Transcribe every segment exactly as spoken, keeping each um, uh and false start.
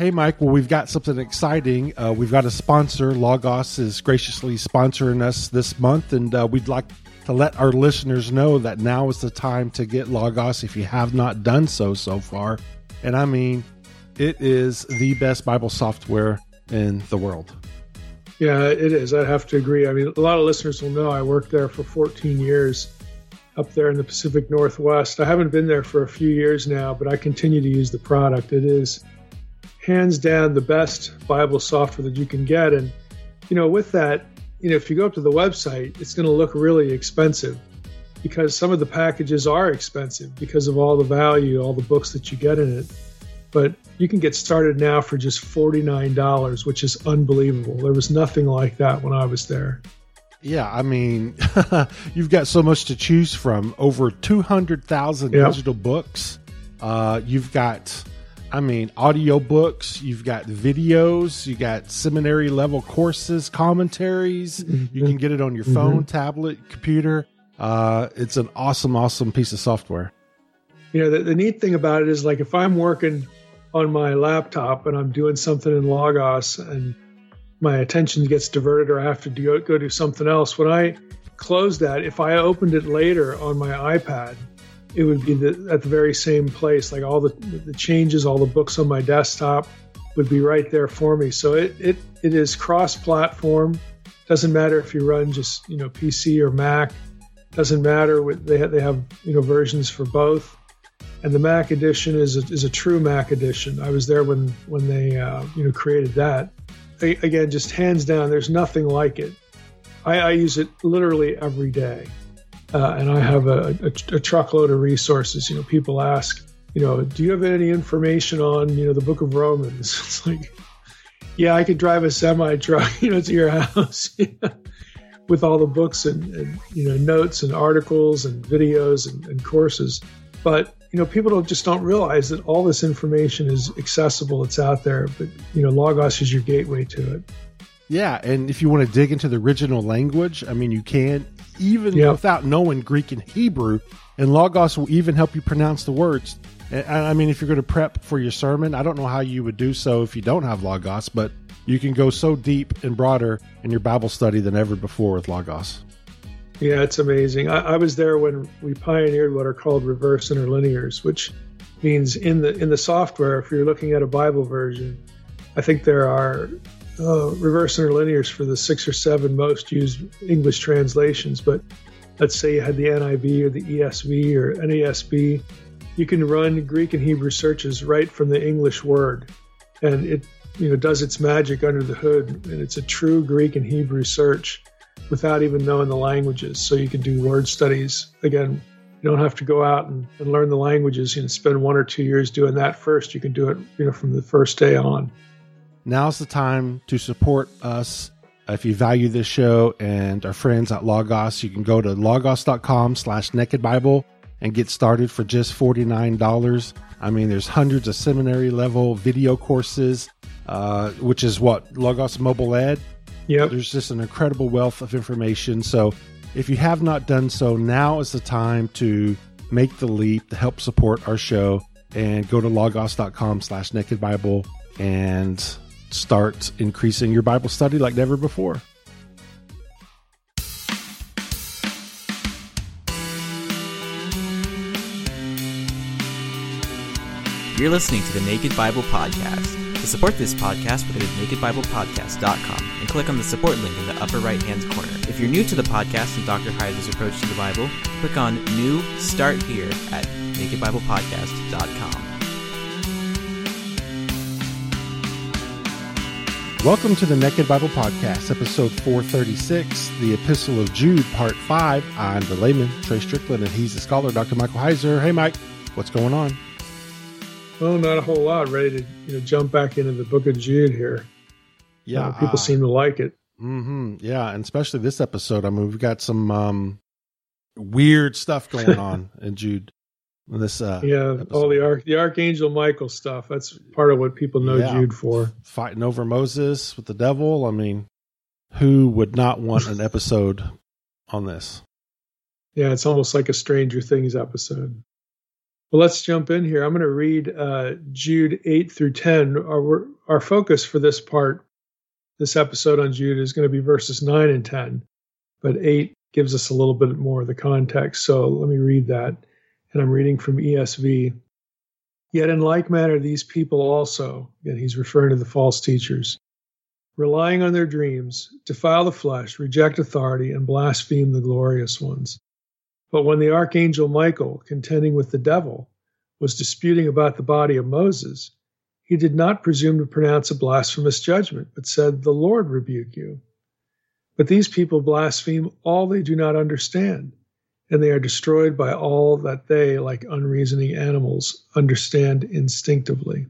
Hey, Mike. Well, we've got something exciting. Uh, we've got a sponsor. Logos is graciously sponsoring us this month, and uh, we'd like to let our listeners know that now is the time to get Logos if you have not done so so far. And I mean, it is the best Bible software in the world. Yeah, it is. I have to agree. I mean, a lot of listeners will know I worked there for fourteen years up there in the Pacific Northwest. I haven't been there for a few years now, but I continue to use the product. It is hands down the best Bible software that you can get. And, you know, with that, you know, if you go up to the website, it's going to look really expensive because some of the packages are expensive because of all the value, all the books that you get in it. But you can get started now for just forty-nine dollars, which is unbelievable. There was nothing like that when I was there. Yeah, I mean, you've got so much to choose from. Over two hundred thousand Yep. digital books. Uh, you've got, I mean, audio books. You've got videos. You got seminary level courses, commentaries. Mm-hmm. You can get it on your phone, Mm-hmm. tablet, computer. Uh, it's an awesome, awesome piece of software. You know, the, the neat thing about it is, like, if I'm working on my laptop and I'm doing something in Logos and my attention gets diverted or I have to do, go do something else, when I close that, if I opened it later on my iPad, it would be the, at the very same place. Like all the, the changes, all the books on my desktop would be right there for me. So it, it, it is cross-platform. Doesn't matter if you run just, you know, P C or Mac. Doesn't matter. What they have, they have, you know, versions for both. And the Mac edition is a, is a true Mac edition. I was there when when they uh, you know created that. A, again, just hands down, there's nothing like it. I, I use it literally every day, uh, and I have a, a, a truckload of resources. You know, people ask, you know, do you have any information on you know the Book of Romans? It's like, yeah, I could drive a semi truck, you know, to your house with all the books and, and you know notes and articles and videos and, and courses, but you know, people don't just don't realize that all this information is accessible. It's out there, but you know, Logos is your gateway to it. Yeah, and if you want to dig into the original language, I mean, you can, even Yep. without knowing Greek and Hebrew, and Logos will even help you pronounce the words. And, I mean, if you're going to prep for your sermon, I don't know how you would do so if you don't have Logos, but you can go so deep and broader in your Bible study than ever before with Logos. Yeah, it's amazing. I, I was there when we pioneered what are called reverse interlinears, which means in the in the software, if you're looking at a Bible version, I think there are uh, reverse interlinears for the six or seven most used English translations. But let's say you had the N I V or the E S V or N A S B, you can run Greek and Hebrew searches right from the English word, and it you know does its magic under the hood, and it's a true Greek and Hebrew search without even knowing the languages. So you can do word studies. Again, you don't have to go out and, and learn the languages. You can spend one or two years doing that first. You can do it you know, from the first day on. Now's the time to support us. If you value this show and our friends at Logos, you can go to logos.com slash naked Bible and get started for just forty-nine dollars. I mean, there's hundreds of seminary level video courses, uh, which is what, Logos Mobile Ed. Yep. There's just an incredible wealth of information. So if you have not done so, now is the time to make the leap to help support our show and go to logos.com slash naked Bible and start increasing your Bible study like never before. You're listening to the Naked Bible Podcast. To support this podcast, visit naked bible podcast dot com and click on the support link in the upper right-hand corner. If you're new to the podcast and Doctor Heiser's approach to the Bible, click on New Start Here at naked bible podcast dot com. Welcome to the Naked Bible Podcast, episode four thirty-six, the Epistle of Jude, part five. I'm the layman, Trey Strickland, and he's the scholar, Doctor Michael Heiser. Hey, Mike, what's going on? Well, not a whole lot. Ready to you know jump back into the book of Jude here. Yeah, uh, people uh, seem to like it. Mm-hmm, yeah, and especially this episode. I mean, we've got some um, weird stuff going on in Jude. In this, uh, yeah, episode. all the arch, the Archangel Michael stuff. That's part of what people know Yeah. Jude for. Fighting over Moses with the devil. I mean, who would not want an episode on this? Yeah, it's almost like a Stranger Things episode. Well, let's jump in here. I'm going to read uh, Jude eight through ten. Our, our focus for this part, this episode on Jude, is going to be verses nine and ten, but eight gives us a little bit more of the context. So let me read that. And I'm reading from E S V. Yet in like manner, these people also, again, he's referring to the false teachers, relying on their dreams, defile the flesh, reject authority, and blaspheme the glorious ones. But when the archangel Michael, contending with the devil, was disputing about the body of Moses, he did not presume to pronounce a blasphemous judgment, but said, "The Lord rebuke you." But these people blaspheme all they do not understand, and they are destroyed by all that they, like unreasoning animals, understand instinctively.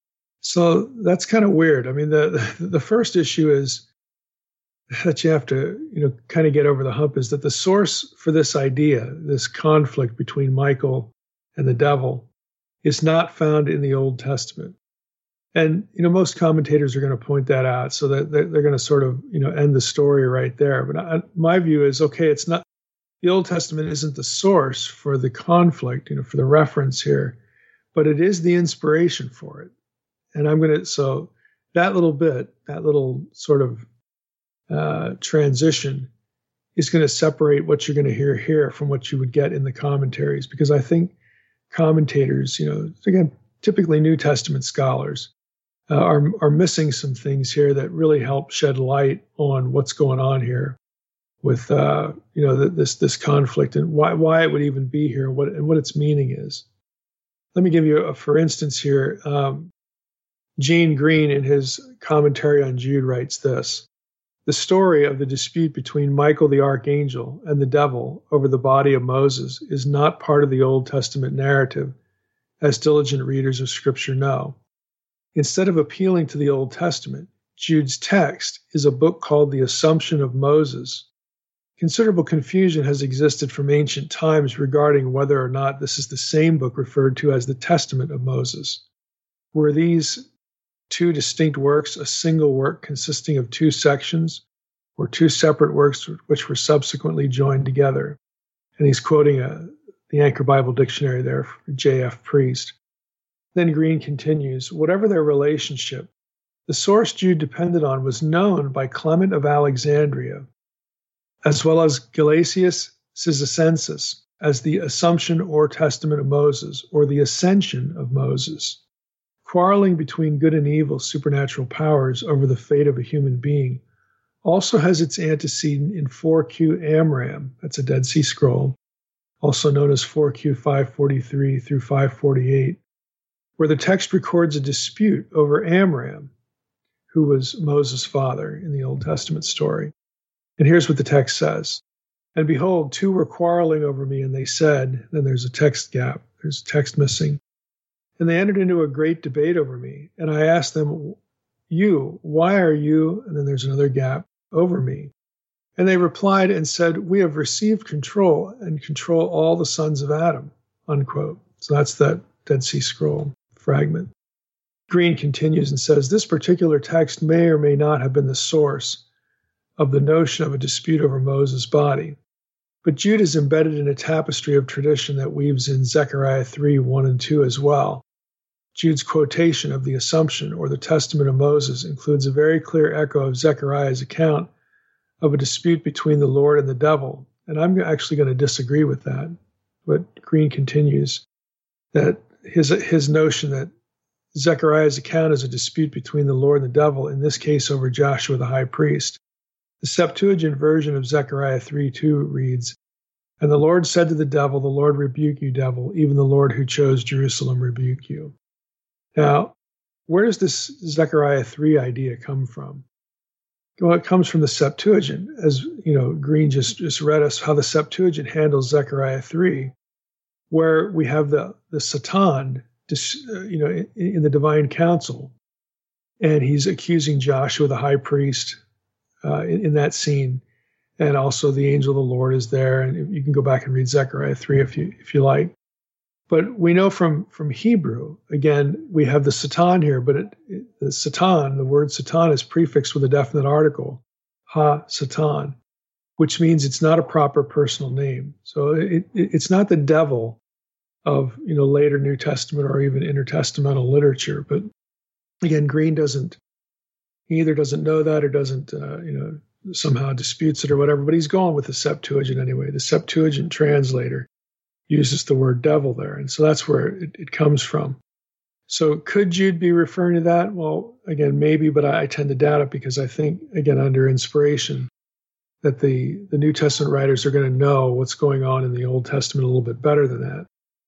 So that's kind of weird. I mean, the the first issue is that you have to, you know, kind of get over the hump is that the source for this idea, this conflict between Michael and the devil, is not found in the Old Testament. And, you know, most commentators are going to point that out, so that they're, they're going to sort of, you know, end the story right there. But I, my view is, okay, it's not, the Old Testament isn't the source for the conflict, you know, for the reference here, but it is the inspiration for it. And I'm going to, so that little bit, that little sort of uh, transition is going to separate what you're going to hear here from what you would get in the commentaries, because I think commentators, you know, again, typically New Testament scholars, uh, are are missing some things here that really help shed light on what's going on here with, uh, you know, the, this this conflict and why why it would even be here, what and what its meaning is. Let me give you a for instance here. Um, Gene Green, in his commentary on Jude, writes this: the story of the dispute between Michael the archangel and the devil over the body of Moses is not part of the Old Testament narrative, as diligent readers of Scripture know. Instead of appealing to the Old Testament, Jude's text is a book called The Assumption of Moses. Considerable confusion has existed from ancient times regarding whether or not this is the same book referred to as the Testament of Moses. Were these two distinct works a single work consisting of two sections, or two separate works which were subsequently joined together? And he's quoting a the Anchor Bible Dictionary there for J F Priest. Then Green continues, whatever their relationship, the source Jude depended on was known by Clement of Alexandria, as well as Gelasius Cyzicensis, as the Assumption or Testament of Moses, or the Ascension of Moses. Quarreling between good and evil supernatural powers over the fate of a human being also has its antecedent in four Q Amram, that's a Dead Sea Scroll, also known as four Q five forty-three through five forty-eight, where the text records a dispute over Amram, who was Moses' father in the Old Testament story. And here's what the text says. And behold, two were quarreling over me, and they said, then there's a text gap, there's text missing. And they entered into a great debate over me. And I asked them, you, why are you, and then there's another gap, over me? And they replied and said, we have received control and control all the sons of Adam, unquote. So that's that Dead Sea Scroll fragment. Green continues and says, this particular text may or may not have been the source of the notion of a dispute over Moses' body. But Jude is embedded in a tapestry of tradition that weaves in Zechariah three, one and two as well. Jude's quotation of the Assumption or the Testament of Moses includes a very clear echo of Zechariah's account of a dispute between the Lord and the devil. And I'm actually going to disagree with that. But Green continues that his his notion that Zechariah's account is a dispute between the Lord and the devil, in this case over Joshua the high priest. The Septuagint version of Zechariah three two reads, and the Lord said to the devil, the Lord rebuke you, devil, even the Lord who chose Jerusalem rebuke you. Now, where does this Zechariah three idea come from? Well, it comes from the Septuagint, as you know, Green just, just read us how the Septuagint handles Zechariah three, where we have the, the Satan, you know, in, in the divine council, and he's accusing Joshua the high priest uh, in, in that scene, and also the angel of the Lord is there, and you can go back and read Zechariah three if you if you like. But we know from from Hebrew, again, we have the Satan here, but it, it, the Satan, the word Satan is prefixed with a definite article, ha Satan, which means it's not a proper personal name. So it, it, it's not the devil of, you know, later New Testament or even intertestamental literature. But again, Green doesn't, he either doesn't know that or doesn't, uh, you know, somehow disputes it or whatever, but he's going with the Septuagint anyway. The Septuagint translator uses the word devil there, and so that's where it, it comes from. So could Jude be referring to that? Well, again, maybe, but I, I tend to doubt it because I think, again, under inspiration, that the, the New Testament writers are going to know what's going on in the Old Testament a little bit better than that.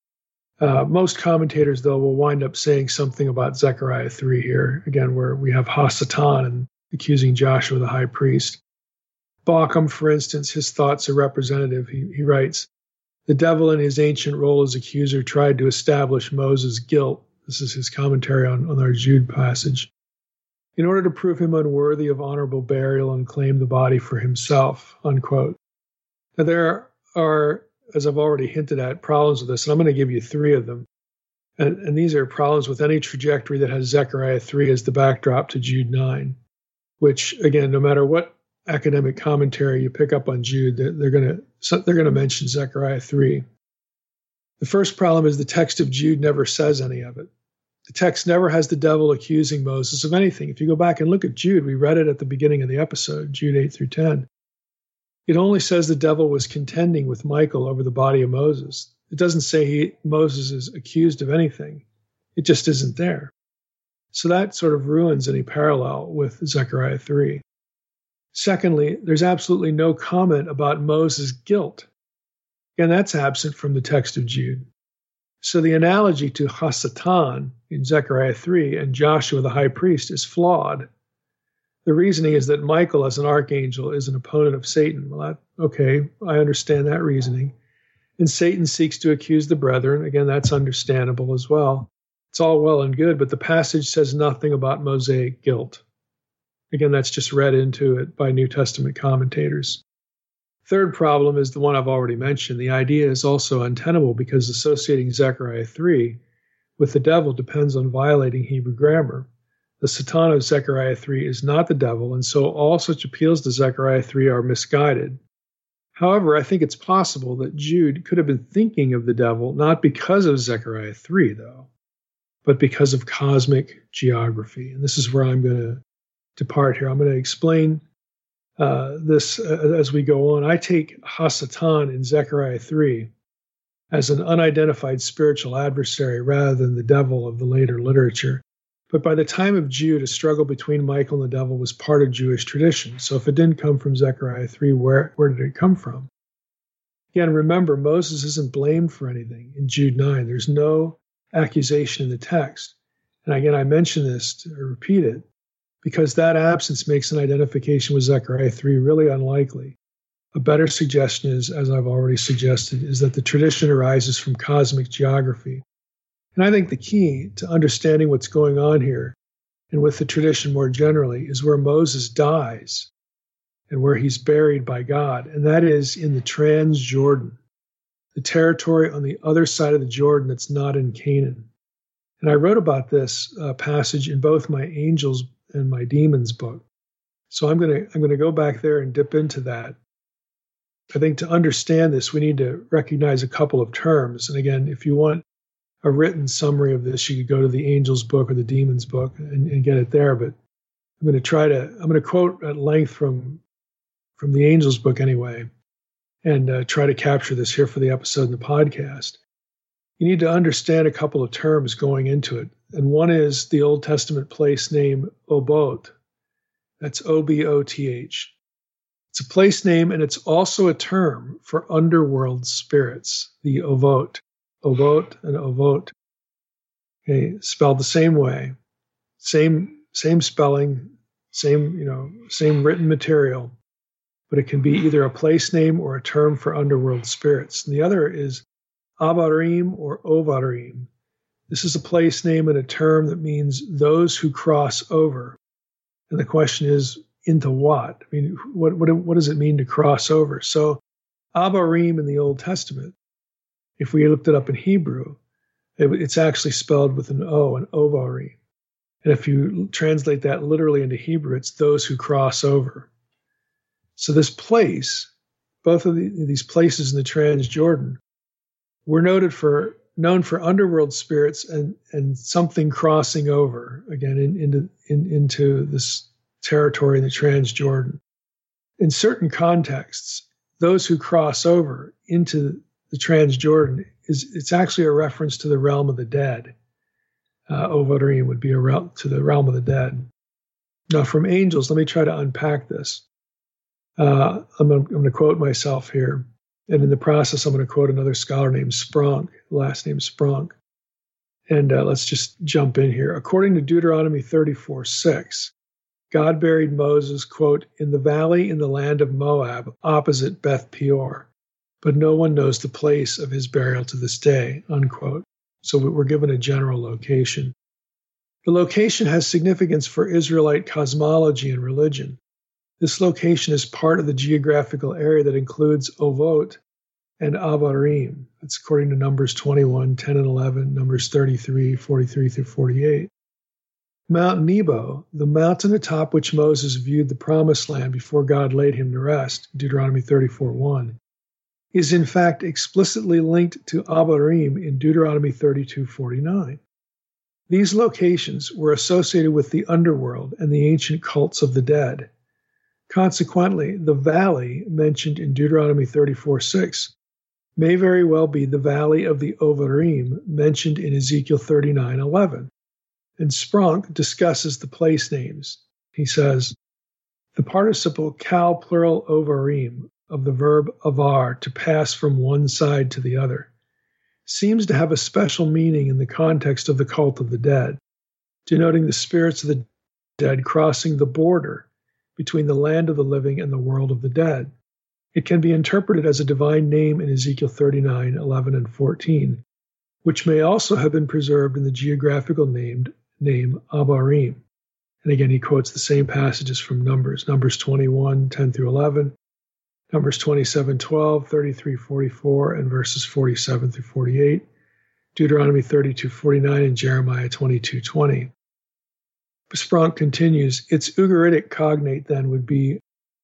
Uh, most commentators, though, will wind up saying something about Zechariah three here, again, where we have Hasatan and accusing Joshua the high priest. Bauckham, for instance, his thoughts are representative. He, he writes, the devil in his ancient role as accuser tried to establish Moses' guilt. This is his commentary on, on our Jude passage. In order to prove him unworthy of honorable burial and claim the body for himself, unquote. Now, there are, as I've already hinted at, problems with this, and I'm going to give you three of them. And, and these are problems with any trajectory that has Zechariah three as the backdrop to Jude nine, which, again, no matter what academic commentary you pick up on Jude, they're, they're going to they're going to mention Zechariah three. The first problem is the text of Jude never says any of it. The text never has the devil accusing Moses of anything. If you go back and look at Jude, we read it at the beginning of the episode, Jude eight through ten. It only says the devil was contending with Michael over the body of Moses. It doesn't say he, Moses is accused of anything. It just isn't there. So that sort of ruins any parallel with Zechariah three. Secondly, there's absolutely no comment about Moses' guilt. Again, that's absent from the text of Jude. So the analogy to Hasatan in Zechariah three and Joshua the high priest is flawed. The reasoning is that Michael as an archangel is an opponent of Satan. Well, that, okay, I understand that reasoning. And Satan seeks to accuse the brethren. Again, that's understandable as well. It's all well and good, but the passage says nothing about Mosaic guilt. Again, that's just read into it by New Testament commentators. Third problem is the one I've already mentioned. The idea is also untenable because associating Zechariah three with the devil depends on violating Hebrew grammar. The Satan of Zechariah three is not the devil, and so all such appeals to Zechariah three are misguided. However, I think it's possible that Jude could have been thinking of the devil not because of Zechariah three, though, but because of cosmic geography. And this is where I'm going to depart here. I'm going to explain uh, this uh, as we go on. I take Hasatan in Zechariah three as an unidentified spiritual adversary rather than the devil of the later literature. But by the time of Jude, a struggle between Michael and the devil was part of Jewish tradition. So if it didn't come from Zechariah three, where, where did it come from? Again, remember, Moses isn't blamed for anything in Jude nine. There's no accusation in the text. And again, I mention this to repeat it because that absence makes an identification with Zechariah three really unlikely. A better suggestion is, as I've already suggested, is that the tradition arises from cosmic geography. And I think the key to understanding what's going on here, and with the tradition more generally, is where Moses dies and where he's buried by God, and that is in the Transjordan, the territory on the other side of the Jordan that's not in Canaan. And I wrote about this uh, passage in both my Angels and my Demons book. So I'm going to I'm going to go back there and dip into that. I think to understand this, we need to recognize a couple of terms. And again, if you want a written summary of this, you could go to the Angels book or the Demons book and, and get it there. But I'm going to try to, I'm going to quote at length from, from the Angels book anyway, and uh, try to capture this here for the episode in the podcast. You need to understand a couple of terms going into it. And one is the Old Testament place name Obot. That's O B O T H. It's a place name, and it's also a term for underworld spirits, the Ovot. Ovot and Ovot, okay, spelled the same way, same same spelling, same you know same written material, but it can be either a place name or a term for underworld spirits. And the other is Abarim or Ovarim. This is a place name and a term that means those who cross over. And the question is, into what? I mean, what what what does it mean to cross over? So, Abarim in the Old Testament, if we looked it up in Hebrew, it, it's actually spelled with an O, an ovarim. And if you translate that literally into Hebrew, it's those who cross over. So this place, both of the, these places in the Transjordan, were noted for known for underworld spirits and, and something crossing over, again, in, into, in, into this territory in the Transjordan. In certain contexts, those who cross over into the Transjordan, is it's actually a reference to the realm of the dead. Uh, Ovarim would be a realm, to the realm of the dead. Now, from angels, let me try to unpack this. Uh, I'm going to quote myself here. And in the process, I'm going to quote another scholar named Spronk, last name Spronk. And uh, let's just jump in here. According to Deuteronomy thirty-four six, God buried Moses, quote, in the valley in the land of Moab, opposite Beth Peor, but no one knows the place of his burial to this day, unquote. So we're given a general location. The location has significance for Israelite cosmology and religion. This location is part of the geographical area that includes Ovot and Avarim. That's according to Numbers twenty-one, ten and eleven, Numbers thirty-three, forty-three through forty-eight. Mount Nebo, the mountain atop which Moses viewed the promised land before God laid him to rest, Deuteronomy thirty-four one, is in fact explicitly linked to Avarim in Deuteronomy thirty-two forty-nine. These locations were associated with the underworld and the ancient cults of the dead. Consequently, the valley mentioned in Deuteronomy thirty-four six may very well be the valley of the Ovarim mentioned in Ezekiel thirty-nine eleven. And Spronk discusses the place names. He says, the participle kal plural ovarim of the verb avar, to pass from one side to the other, seems to have a special meaning in the context of the cult of the dead, denoting the spirits of the dead crossing the border between the land of the living and the world of the dead. It can be interpreted as a divine name in Ezekiel thirty-nine eleven and fourteen, which may also have been preserved in the geographical named name Abarim. And again, he quotes the same passages from Numbers, Numbers twenty-one, ten through eleven, Numbers twenty-seven, twelve, thirty-three, forty-four, and verses forty-seven through forty-eight, Deuteronomy thirty-two, forty-nine, and Jeremiah twenty-two, twenty. Spronk continues, its Ugaritic cognate then would be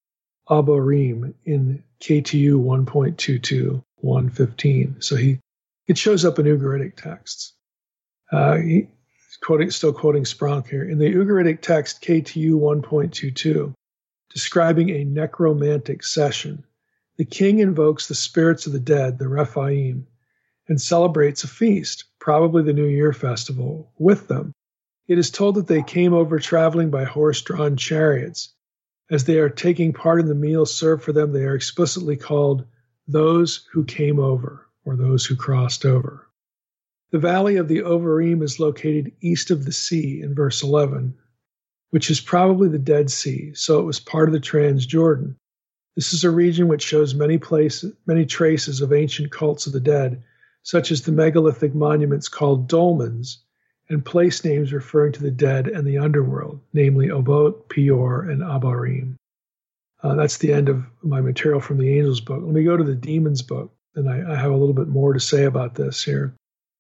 Abarim in K T U one point two two, one fifteen. So he it shows up in Ugaritic texts. Uh, he, Quoting, still quoting Spronk here, in the Ugaritic text K T U one point two two, describing a necromantic session, the king invokes the spirits of the dead, the Rephaim, and celebrates a feast, probably the New Year festival, with them. It is told that they came over traveling by horse-drawn chariots. As they are taking part in the meal served for them, they are explicitly called those who came over, or those who crossed over. The valley of the Ovarim is located east of the sea in verse eleven, which is probably the Dead Sea, so it was part of the Transjordan. This is a region which shows many places, many traces of ancient cults of the dead, such as the megalithic monuments called dolmens, and place names referring to the dead and the underworld, namely Obot, Peor, and Abarim. Uh, that's the end of my material from the Angels book. Let me go to the Demons book, and I, I have a little bit more to say about this here.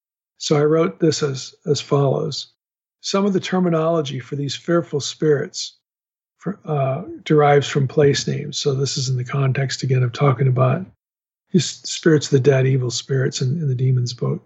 So I wrote this as, as follows. Some of the terminology for these fearful spirits for, uh, derives from place names. So this is in the context, again, of talking about spirits of the dead, evil spirits in, in the Demons book.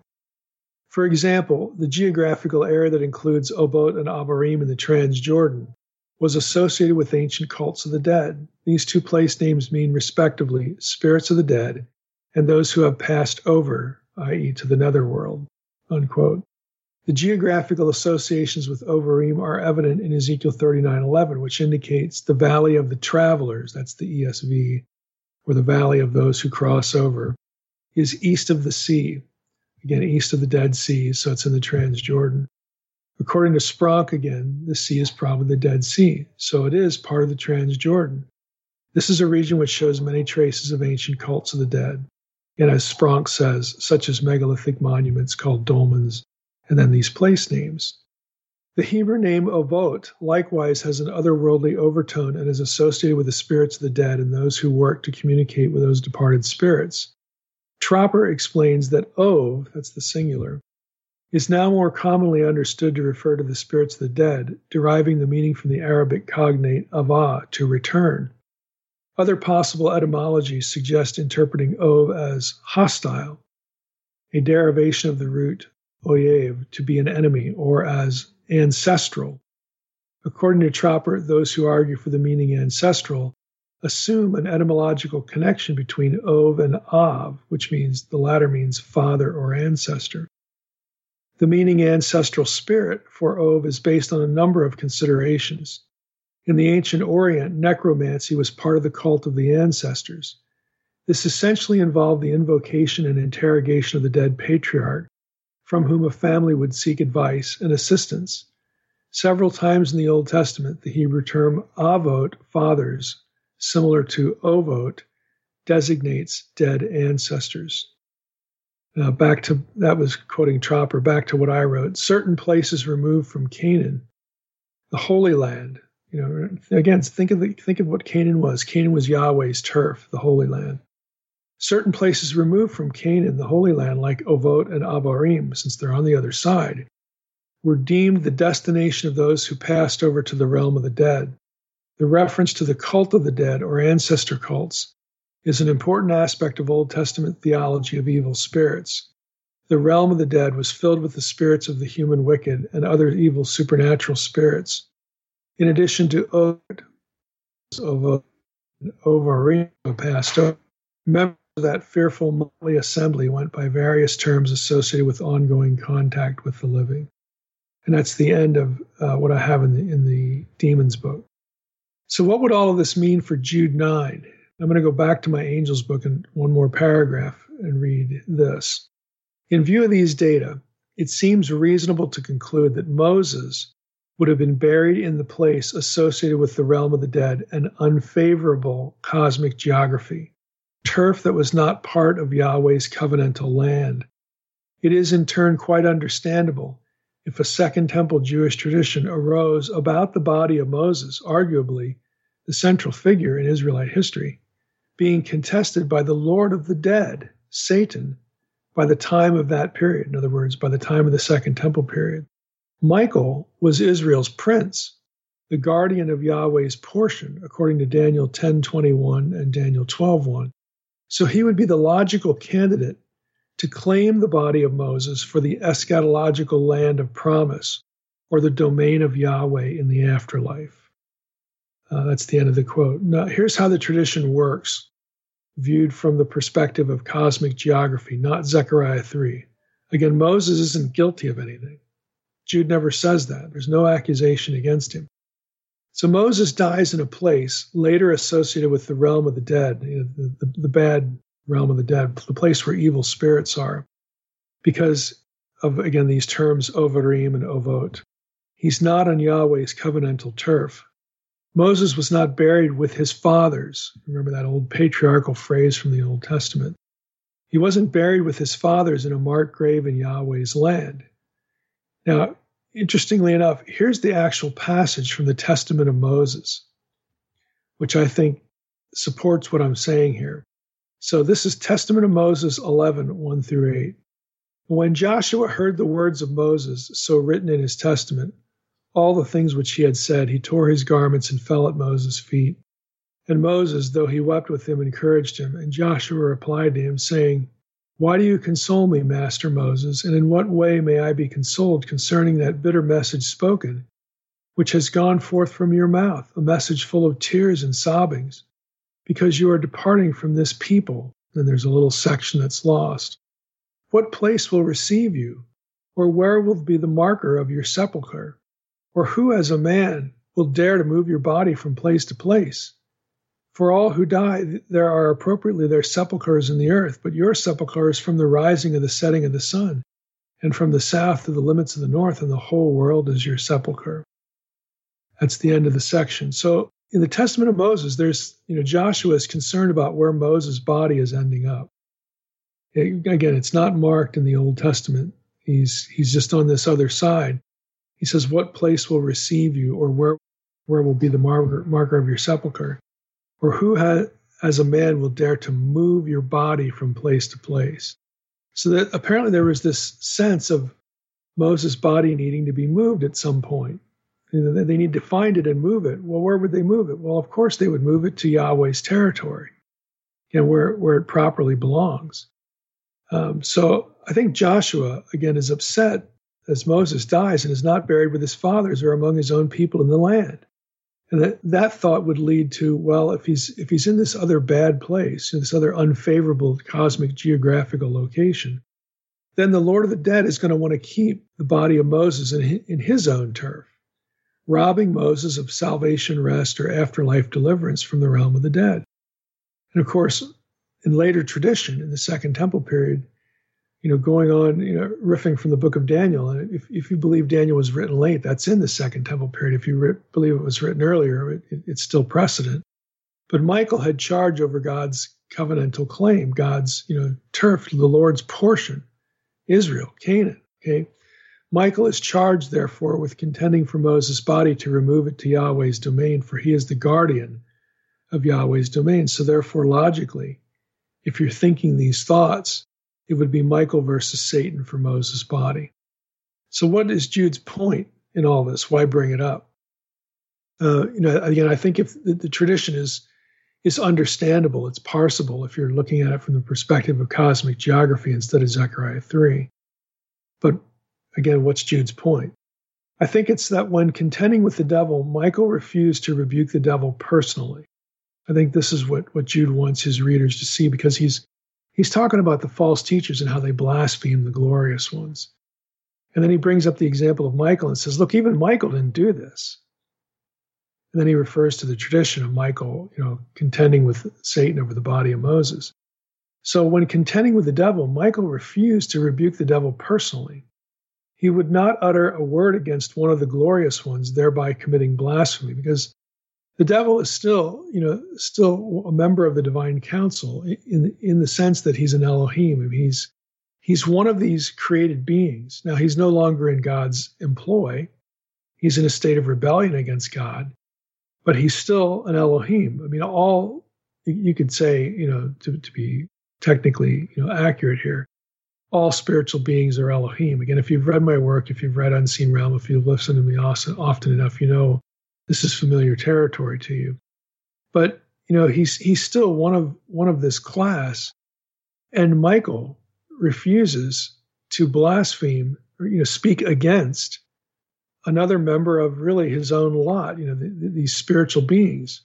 For example, the geographical area that includes Obot and Abarim in the Transjordan was associated with ancient cults of the dead. These two place names mean, respectively, spirits of the dead and those who have passed over, that is to the netherworld. Unquote. The geographical associations with Ovarim are evident in Ezekiel thirty-nine eleven, which indicates the valley of the travelers, that's the E S V, or the valley of those who cross over, is east of the sea, again, east of the Dead Sea, so it's in the Transjordan. According to Spronk, again, the sea is probably the Dead Sea, so it is part of the Transjordan. This is a region which shows many traces of ancient cults of the dead. And as Spronk says, such as megalithic monuments called dolmens, and then these place names. The Hebrew name Ovot likewise has an otherworldly overtone and is associated with the spirits of the dead and those who work to communicate with those departed spirits. Tropper explains that Ov, that's the singular, is now more commonly understood to refer to the spirits of the dead, deriving the meaning from the Arabic cognate avah, to return. Other possible etymologies suggest interpreting Ov as hostile. a derivation of the root oyev, to be an enemy, or as ancestral. According to Tropper, those who argue for the meaning ancestral assume an etymological connection between ov and av, which means the latter means father or ancestor. The meaning ancestral spirit for ov is based on a number of considerations. In the ancient Orient, necromancy was part of the cult of the ancestors. This essentially involved the invocation and interrogation of the dead patriarch, from whom a family would seek advice and assistance. Several times in the Old Testament, the Hebrew term avot, fathers, similar to ovot, designates dead ancestors. Now back to, that was quoting Tropper, back to what I wrote. Certain places removed from Canaan, the Holy Land. You know, again, think of the, think of what Canaan was. Canaan was Yahweh's turf, the Holy Land. Certain places removed from Canaan, the Holy Land, like Ovot and Abarim, since they're on the other side, were deemed the destination of those who passed over to the realm of the dead. The reference to the cult of the dead, or ancestor cults, is an important aspect of Old Testament theology of evil spirits. The realm of the dead was filled with the spirits of the human wicked and other evil supernatural spirits. In addition to Ovot, Ovot, and Ovarim passed over, members of that fearful motley assembly went by various terms associated with ongoing contact with the living. And that's the end of uh, what I have in the, in the Demons book. So what would all of this mean for Jude nine? I'm going to go back to my Angels book and one more paragraph and read this. In view of these data, it seems reasonable to conclude that Moses would have been buried in the place associated with the realm of the dead and unfavorable cosmic geography, turf that was not part of Yahweh's covenantal land. It is in turn quite understandable if a Second Temple Jewish tradition arose about the body of Moses, arguably the central figure in Israelite history, being contested by the Lord of the dead, Satan, by the time of that period. In other words, by the time of the Second Temple period. Michael was Israel's prince, the guardian of Yahweh's portion, according to Daniel ten twenty-one and Daniel twelve one. So he would be the logical candidate to claim the body of Moses for the eschatological land of promise, or the domain of Yahweh in the afterlife. Uh, that's the end of the quote. Now, here's how the tradition works, viewed from the perspective of cosmic geography, not Zechariah three. Again, Moses isn't guilty of anything. Jude never says that. There's no accusation against him. So Moses dies in a place later associated with the realm of the dead, you know, the, the, the bad realm of the dead, the place where evil spirits are, because of, again, these terms, Ovarim and Ovot. He's not on Yahweh's covenantal turf. Moses was not buried with his fathers. Remember that old patriarchal phrase from the Old Testament. He wasn't buried with his fathers in a marked grave in Yahweh's land. Now, interestingly enough, here's the actual passage from the Testament of Moses, which I think supports what I'm saying here. So this is Testament of Moses eleven, one through eight. When Joshua heard the words of Moses, so written in his testament, all the things which he had said, he tore his garments and fell at Moses' feet. And Moses, though he wept with him, encouraged him. And Joshua replied to him, saying, Why do you console me, Master Moses? And in what way may I be consoled concerning that bitter message spoken, which has gone forth from your mouth, a message full of tears and sobbings, because you are departing from this people? Then there's a little section that's lost. What place will receive you? Or where will be the marker of your sepulchre? Or who as a man will dare to move your body from place to place? For all who die, there are appropriately their sepulchres in the earth, but your sepulchre is from the rising of the setting of the sun, and from the south to the limits of the north, and the whole world is your sepulchre. That's the end of the section. So in the Testament of Moses, there's, you know, Joshua is concerned about where Moses' body is ending up. It, again, it's not marked in the Old Testament. He's he's just on this other side. He says, what place will receive you, or where where will be the marker, marker of your sepulchre? Or who has, as a man will dare to move your body from place to place? So that apparently there was this sense of Moses' body needing to be moved at some point. You know, they need to find it and move it. Well, where would they move it? Well, of course, they would move it to Yahweh's territory, and where, where it properly belongs. Um, so I think Joshua, again, is upset as Moses dies and is not buried with his fathers or among his own people in the land. And that, that thought would lead to, well, if he's if he's in this other bad place, in this other unfavorable cosmic geographical location, then the Lord of the dead is going to want to keep the body of Moses in his, in his own turf, robbing Moses of salvation, rest, or afterlife deliverance from the realm of the dead. And of course, in later tradition, in the Second Temple period, you know, going on, you know, riffing from the book of Daniel, and if, if you believe Daniel was written late, that's in the Second Temple period. If you re- believe it was written earlier, it, it, it's still precedent. But Michael had charge over God's covenantal claim, God's, you know, turf, the Lord's portion, Israel, Canaan, okay? Michael is charged, therefore, with contending for Moses' body to remove it to Yahweh's domain, for he is the guardian of Yahweh's domain. So therefore, logically, if you're thinking these thoughts, it would be Michael versus Satan for Moses' body. So what is Jude's point in all this? Why bring it up? Uh, you know, again, I think if the, the tradition is is understandable, it's parsable if you're looking at it from the perspective of cosmic geography instead of Zechariah three. But again, what's Jude's point? I think it's that when contending with the devil, Michael refused to rebuke the devil personally. I think this is what, what Jude wants his readers to see, because he's he's talking about the false teachers and how they blaspheme the glorious ones. And then he brings up the example of Michael and says, look, even Michael didn't do this. And then he refers to the tradition of Michael, you know, contending with Satan over the body of Moses. So when contending with the devil, Michael refused to rebuke the devil personally. He would not utter a word against one of the glorious ones, thereby committing blasphemy, because the devil is still, you know, still a member of the divine council in in the sense that he's an Elohim. I mean, he's he's one of these created beings. Now, he's no longer in God's employ. He's in a state of rebellion against God, but he's still an Elohim. I mean, all you could say, you know, to, to be technically, you know, accurate here, all spiritual beings are Elohim. Again, if you've read my work, if you've read Unseen Realm, if you've listened to me often, often enough, you know this is familiar territory to you. But, you know, he's he's still one of one of this class, and Michael refuses to blaspheme or, you know, speak against another member of really his own lot, you know, the, the, these spiritual beings.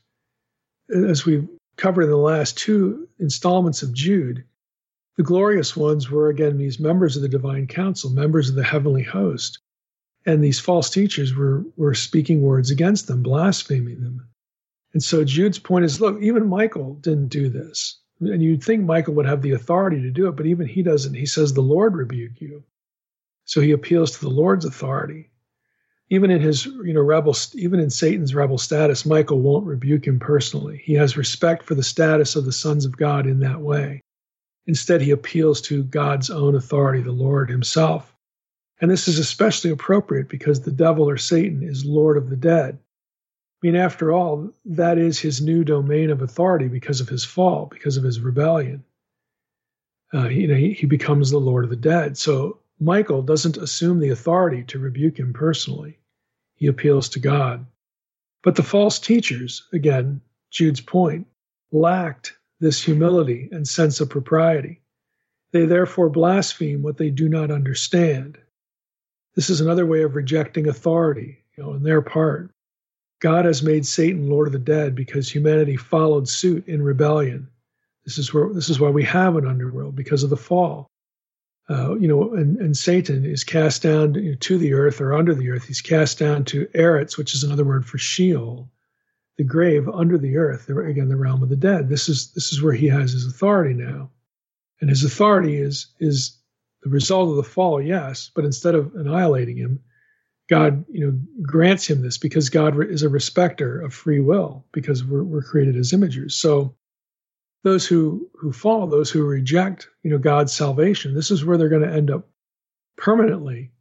As we've covered in the last two installments of Jude, the glorious ones were, again, these members of the divine council, members of the heavenly host. And these false teachers were, were speaking words against them, blaspheming them. And so Jude's point is, look, even Michael didn't do this. And you'd think Michael would have the authority to do it, but even he doesn't. He says, the Lord rebuke you. So he appeals to the Lord's authority. Even in his, you know, rebel, even in Satan's rebel status, Michael won't rebuke him personally. He has respect for the status of the sons of God in that way. Instead, he appeals to God's own authority, the Lord himself. And this is especially appropriate because the devil, or Satan, is Lord of the dead. I mean, after all, that is his new domain of authority because of his fall, because of his rebellion. Uh, you know, he, he becomes the Lord of the dead. So Michael doesn't assume the authority to rebuke him personally. He appeals to God. But the false teachers, again, Jude's point, lacked this humility and sense of propriety. They therefore blaspheme what they do not understand. This is another way of rejecting authority, you know, on their part. God has made Satan Lord of the dead because humanity followed suit in rebellion. This is where this is why we have an underworld, because of the fall. Uh, you know, and, and Satan is cast down to, you know, to the earth or under the earth. He's cast down to Eretz, which is another word for Sheol, the grave under the earth. Again, the realm of the dead. This is this is where he has his authority now, and his authority is is. The result of the fall, yes, but instead of annihilating him, God, you know, grants him this because God is a respecter of free will, because we're, we're created as imagers. So those who, who fall, those who reject, you know, God's salvation, this is where they're going to end up permanently.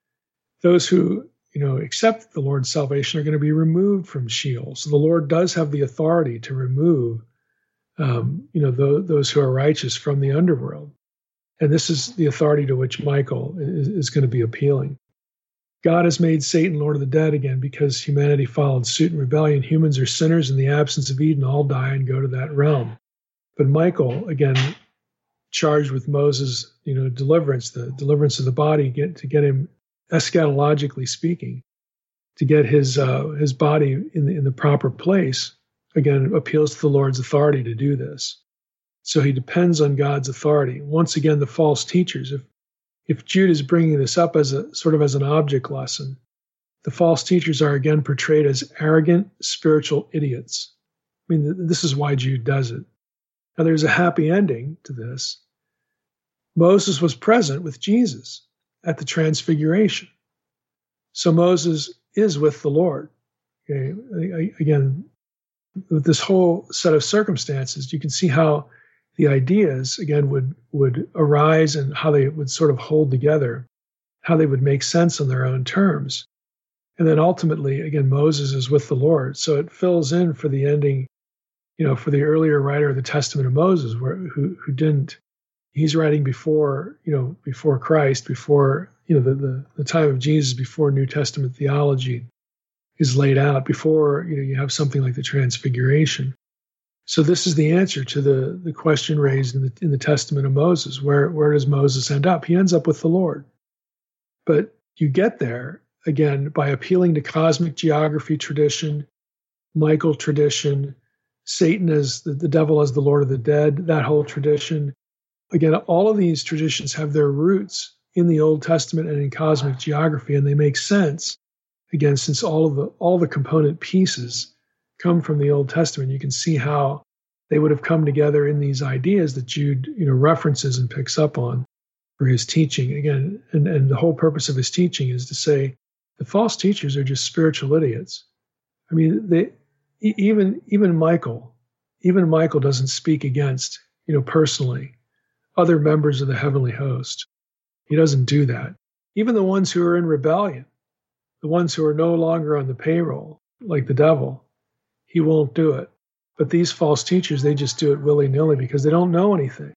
Those who, you know, accept the Lord's salvation are going to be removed from Sheol. So the Lord does have the authority to remove, um, you know, those, those who are righteous from the underworld. And this is the authority to which Michael is, is going to be appealing. God has made Satan Lord of the dead again because humanity followed suit in rebellion. Humans are sinners. In the absence of Eden, all die and go to that realm. But Michael, again, charged with Moses, you know, deliverance, the deliverance of the body, get to get him eschatologically speaking, to get his uh, his body in the, in the proper place. Again, appeals to the Lord's authority to do this. So he depends on God's authority. Once again, the false teachers. If if Jude is bringing this up as a sort of as an object lesson, the false teachers are again portrayed as arrogant spiritual idiots. I mean, this is why Jude does it. Now, there's a happy ending to this. Moses was present with Jesus at the Transfiguration. So Moses is with the Lord. Okay? Again, with this whole set of circumstances, you can see how the ideas, again, would, would arise and how they would sort of hold together, how they would make sense on their own terms. And then ultimately, again, Moses is with the Lord. So it fills in for the ending, you know, for the earlier writer of the Testament of Moses, where, who who didn't, he's writing before, you know, before Christ, before, you know, the, the, the time of Jesus, before New Testament theology is laid out, before, you know, you have something like the Transfiguration. So this is the answer to the, the question raised in the, in the Testament of Moses. Where, where does Moses end up? He ends up with the Lord. But you get there, again, by appealing to cosmic geography tradition, Michael tradition, Satan as the, the devil as the Lord of the dead, that whole tradition. Again, all of these traditions have their roots in the Old Testament and in cosmic geography, and they make sense, again, since all of the all the component pieces come from the Old Testament. You can see how they would have come together in these ideas that Jude, you know, references and picks up on for his teaching. Again, and, and the whole purpose of his teaching is to say the false teachers are just spiritual idiots. I mean, they even even Michael, even Michael doesn't speak against, you know, personally, other members of the heavenly host. He doesn't do that. Even the ones who are in rebellion, the ones who are no longer on the payroll, like the devil, he won't do it. But these false teachers, they just do it willy-nilly because they don't know anything.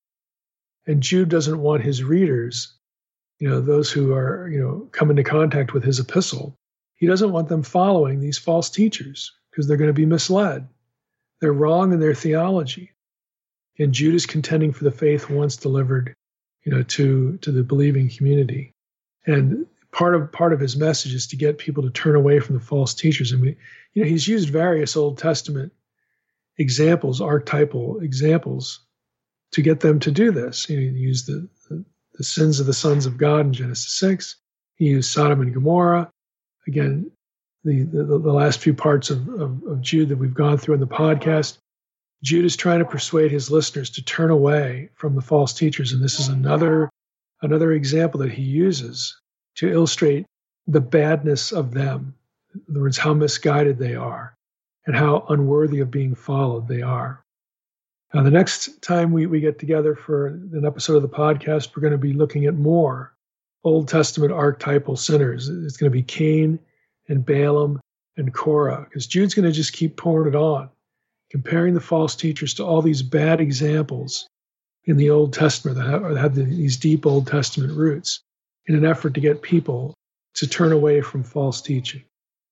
And Jude doesn't want his readers, you know, those who are, you know, come into contact with his epistle, he doesn't want them following these false teachers because they're going to be misled. They're wrong in their theology. And Jude is contending for the faith once delivered, you know, to, to the believing community. And part of part of his message is to get people to turn away from the false teachers. And we, you know, he's used various Old Testament examples, archetypal examples, to get them to do this. You know, he used the, the, the sins of the sons of God in Genesis six. He used Sodom and Gomorrah. Again, the, the, the last few parts of, of, of Jude that we've gone through in the podcast, Jude is trying to persuade his listeners to turn away from the false teachers. And this is another, another example that he uses to illustrate the badness of them. In other words, how misguided they are and how unworthy of being followed they are. Now, the next time we, we get together for an episode of the podcast, we're going to be looking at more Old Testament archetypal sinners. It's going to be Cain and Balaam and Korah, because Jude's going to just keep pouring it on, comparing the false teachers to all these bad examples in the Old Testament that have, that have these deep Old Testament roots in an effort to get people to turn away from false teaching.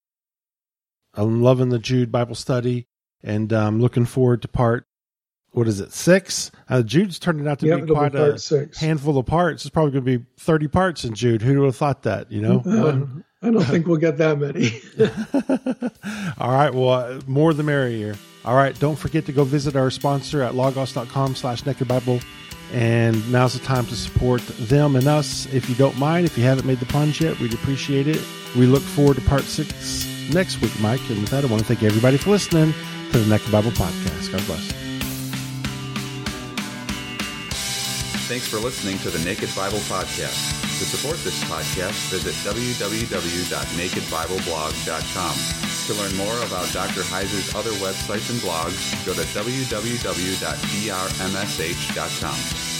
I'm loving the Jude Bible study, and I'm um, looking forward to part, what is it, six? Uh, Jude's turning out to yep, be quite be a six. handful of parts. It's probably going to be thirty parts in Jude. Who would have thought that, you know? Uh, I don't think we'll get that many. All right, well, uh, more the merrier. All right, don't forget to go visit our sponsor at logos.com slash Naked Bible. And now's the time to support them and us. If you don't mind, if you haven't made the plunge yet, we'd appreciate it. We look forward to part six next week, Mike. And with that, I want to thank everybody for listening to the Naked Bible Podcast. God bless. Thanks for listening to the Naked Bible Podcast. To support this podcast, visit w w w dot naked bible blog dot com. To learn more about Doctor Heiser's other websites and blogs, go to w w w dot d r m s h dot com.